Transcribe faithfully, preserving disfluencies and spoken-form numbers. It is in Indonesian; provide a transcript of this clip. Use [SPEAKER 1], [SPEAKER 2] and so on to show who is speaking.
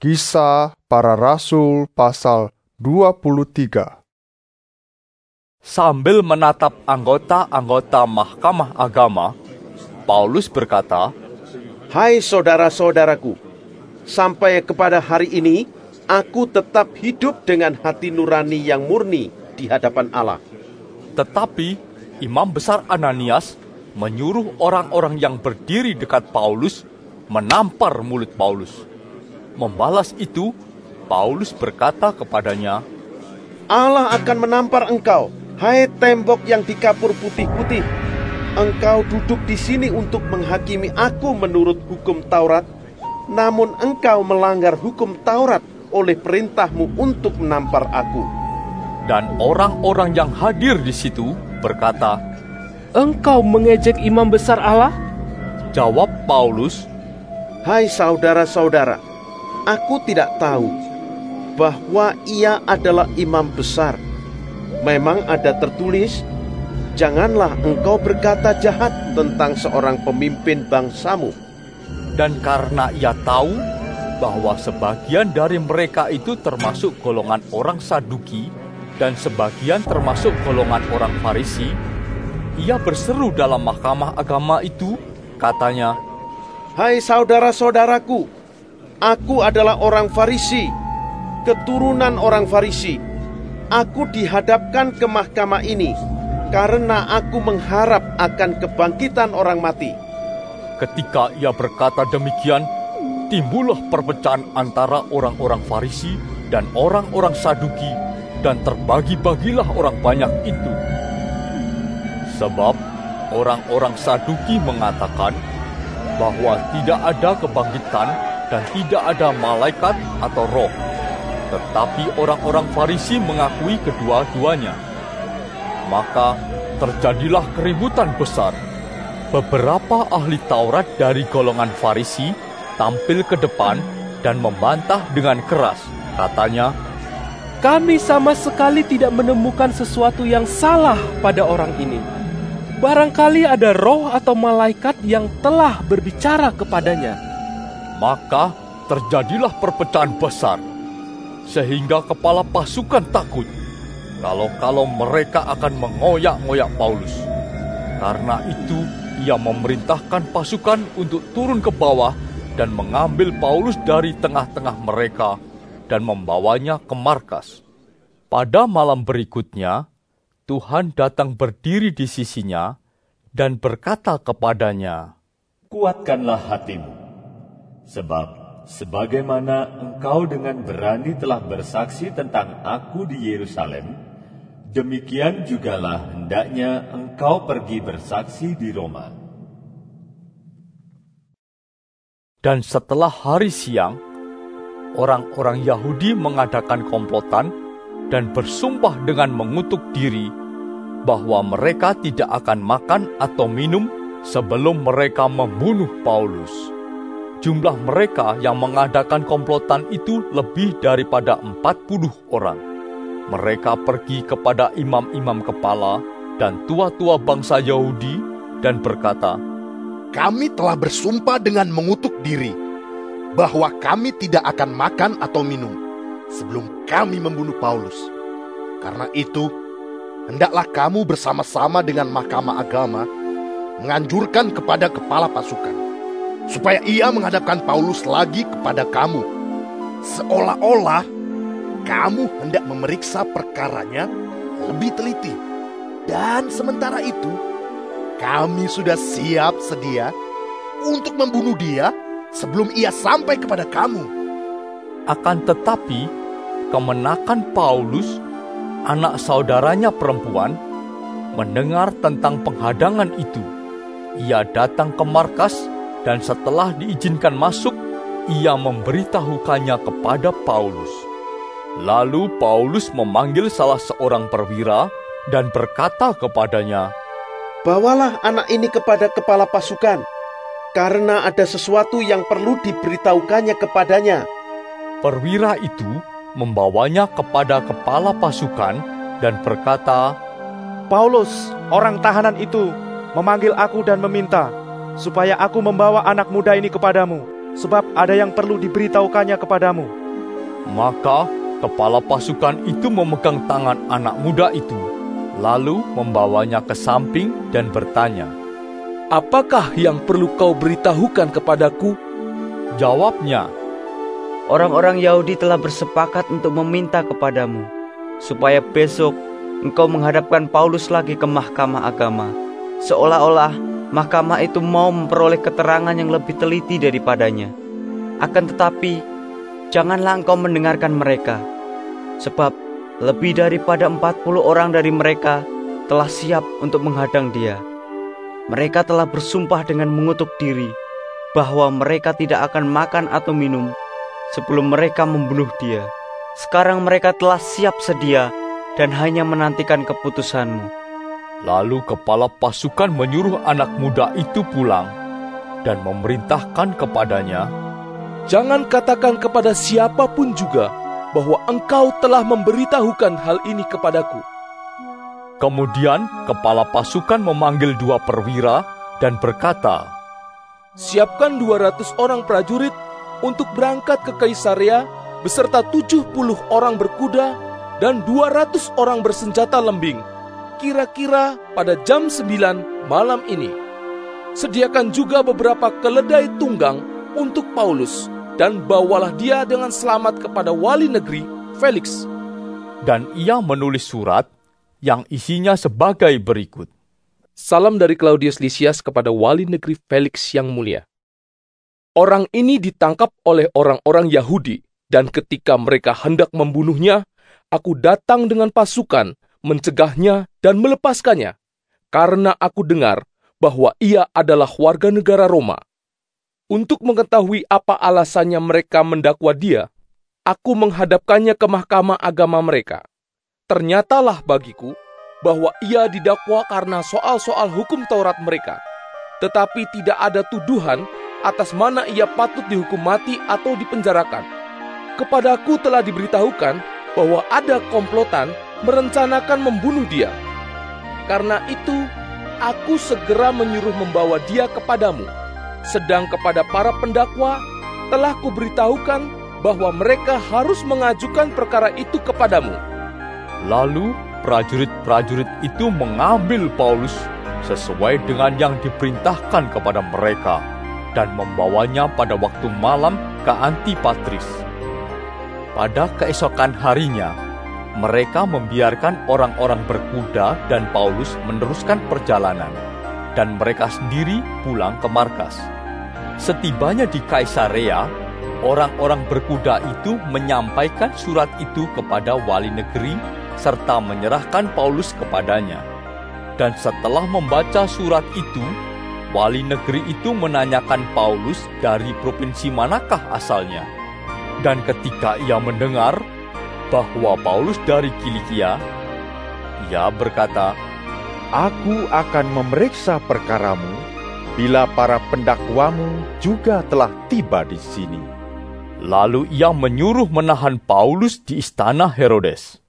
[SPEAKER 1] Kisah Para Rasul pasal dua puluh tiga.
[SPEAKER 2] Sambil menatap anggota-anggota Mahkamah Agama, Paulus berkata,
[SPEAKER 3] "Hai saudara-saudaraku, sampai kepada hari ini aku tetap hidup dengan hati nurani yang murni di hadapan Allah."
[SPEAKER 2] Tetapi Imam Besar Ananias menyuruh orang-orang yang berdiri dekat Paulus menampar mulut Paulus. Membalas itu, Paulus berkata kepadanya,
[SPEAKER 3] "Allah akan menampar engkau, hai tembok yang dikapur putih-putih. Engkau duduk di sini untuk menghakimi aku menurut hukum Taurat, namun engkau melanggar hukum Taurat oleh perintahmu untuk menampar aku."
[SPEAKER 2] Dan orang-orang yang hadir di situ berkata,
[SPEAKER 4] "Engkau mengejek imam besar Allah?"
[SPEAKER 2] Jawab Paulus,
[SPEAKER 3] "Hai saudara-saudara, aku tidak tahu bahwa ia adalah imam besar. Memang ada tertulis, janganlah engkau berkata jahat tentang seorang pemimpin bangsamu."
[SPEAKER 2] Dan karena ia tahu bahwa sebagian dari mereka itu termasuk golongan orang Saduki dan sebagian termasuk golongan orang Farisi, ia berseru dalam mahkamah agama itu, katanya,
[SPEAKER 3] "Hai saudara-saudaraku, aku adalah orang Farisi, keturunan orang Farisi. Aku dihadapkan ke mahkamah ini karena aku mengharap akan kebangkitan orang mati."
[SPEAKER 2] Ketika ia berkata demikian, timbullah perpecahan antara orang-orang Farisi dan orang-orang Saduki, dan terbagi-bagilah orang banyak itu. Sebab orang-orang Saduki mengatakan bahwa tidak ada kebangkitan dan tidak ada malaikat atau roh. Tetapi orang-orang Farisi mengakui kedua-duanya. Maka terjadilah keributan besar. Beberapa ahli Taurat dari golongan Farisi tampil ke depan dan membantah dengan keras. Katanya,
[SPEAKER 4] "Kami sama sekali tidak menemukan sesuatu yang salah pada orang ini. Barangkali ada roh atau malaikat yang telah berbicara kepadanya."
[SPEAKER 2] Maka terjadilah perpecahan besar, sehingga kepala pasukan takut kalau-kalau mereka akan mengoyak-ngoyak Paulus. Karena itu ia memerintahkan pasukan untuk turun ke bawah dan mengambil Paulus dari tengah-tengah mereka dan membawanya ke markas. Pada malam berikutnya, Tuhan datang berdiri di sisinya dan berkata kepadanya,
[SPEAKER 5] "Kuatkanlah hatimu, sebab sebagaimana engkau dengan berani telah bersaksi tentang aku di Yerusalem, demikian jugalah hendaknya engkau pergi bersaksi di Roma."
[SPEAKER 2] Dan setelah hari siang, orang-orang Yahudi mengadakan komplotan dan bersumpah dengan mengutuk diri bahwa mereka tidak akan makan atau minum sebelum mereka membunuh Paulus. Jumlah mereka yang mengadakan komplotan itu lebih daripada empat puluh orang. Mereka pergi kepada imam-imam kepala dan tua-tua bangsa Yahudi dan berkata,
[SPEAKER 6] "Kami telah bersumpah dengan mengutuk diri bahwa kami tidak akan makan atau minum sebelum kami membunuh Paulus. Karena itu, hendaklah kamu bersama-sama dengan mahkamah agama menganjurkan kepada kepala pasukan, supaya ia menghadapkan Paulus lagi kepada kamu, seolah-olah kamu hendak memeriksa perkaranya lebih teliti. Dan sementara itu, kami sudah siap sedia untuk membunuh dia sebelum ia sampai kepada kamu."
[SPEAKER 2] Akan tetapi, kemenakan Paulus, anak saudaranya perempuan, mendengar tentang penghadangan itu. Ia datang ke markas dan setelah diizinkan masuk, ia memberitahukannya kepada Paulus. Lalu Paulus memanggil salah seorang perwira dan berkata kepadanya,
[SPEAKER 3] "Bawalah anak ini kepada kepala pasukan, karena ada sesuatu yang perlu diberitahukannya kepadanya."
[SPEAKER 2] Perwira itu membawanya kepada kepala pasukan dan berkata,
[SPEAKER 7] "Paulus, orang tahanan itu, memanggil aku dan meminta supaya aku membawa anak muda ini kepadamu. sebab ada yang perlu diberitahukannya kepadamu."
[SPEAKER 2] Maka kepala pasukan itu memegang tangan anak muda itu, lalu membawanya ke samping dan bertanya,
[SPEAKER 4] "Apakah yang perlu kau beritahukan kepadaku?"
[SPEAKER 2] Jawabnya,
[SPEAKER 8] "Orang-orang Yahudi telah bersepakat untuk meminta kepadamu, supaya besok engkau menghadapkan Paulus lagi ke mahkamah agama, seolah-olah mahkamah itu mau memperoleh keterangan yang lebih teliti daripadanya. Akan tetapi, janganlah engkau mendengarkan mereka, sebab lebih daripada empat puluh orang dari mereka telah siap untuk menghadang dia. Mereka telah bersumpah dengan mengutuk diri bahwa mereka tidak akan makan atau minum sebelum mereka membunuh dia. Sekarang mereka telah siap sedia dan hanya menantikan keputusanmu."
[SPEAKER 2] Lalu kepala pasukan menyuruh anak muda itu pulang dan memerintahkan kepadanya,
[SPEAKER 4] "Jangan katakan kepada siapapun juga bahwa engkau telah memberitahukan hal ini kepadaku."
[SPEAKER 2] Kemudian kepala pasukan memanggil dua perwira dan berkata,
[SPEAKER 4] "Siapkan dua ratus orang prajurit untuk berangkat ke Kaisarea beserta tujuh puluh orang berkuda dan dua ratus orang bersenjata lembing, kira-kira pada jam sembilan malam ini. Sediakan juga beberapa keledai tunggang untuk Paulus, dan bawalah dia dengan selamat kepada wali negeri Felix."
[SPEAKER 2] Dan ia menulis surat yang isinya sebagai berikut.
[SPEAKER 4] Salam dari Claudius Lysias kepada wali negeri Felix yang mulia. Orang ini ditangkap oleh orang-orang Yahudi, dan ketika mereka hendak membunuhnya, aku datang dengan pasukan, mencegahnya dan melepaskannya, karena aku dengar bahwa ia adalah warga negara Roma. Untuk mengetahui apa alasannya mereka mendakwa dia, aku menghadapkannya ke mahkamah agama mereka. Ternyatalah bagiku bahwa ia didakwa karena soal-soal hukum Taurat mereka, tetapi tidak ada tuduhan atas mana ia patut dihukum mati atau dipenjarakan. Kepadaku telah diberitahukan bahwa ada komplotan merencanakan membunuh dia. Karena itu, aku segera menyuruh membawa dia kepadamu. Sedang kepada para pendakwa telah kuberitahukan bahwa mereka harus mengajukan perkara itu kepadamu."
[SPEAKER 2] Lalu prajurit-prajurit itu mengambil Paulus sesuai dengan yang diperintahkan kepada mereka dan membawanya pada waktu malam ke Antipatris. Pada keesokan harinya, mereka membiarkan orang-orang berkuda dan Paulus meneruskan perjalanan, dan mereka sendiri pulang ke markas. Setibanya di Kaisarea, orang-orang berkuda itu menyampaikan surat itu kepada wali negeri serta menyerahkan Paulus kepadanya. Dan setelah membaca surat itu, wali negeri itu menanyakan Paulus dari provinsi manakah asalnya. Dan ketika ia mendengar bahwa Paulus dari Kilikia, ia berkata,
[SPEAKER 1] Aku akan memeriksa perkaramu bila para pendakwamu juga telah tiba di sini.
[SPEAKER 2] Lalu ia menyuruh menahan Paulus di istana Herodes.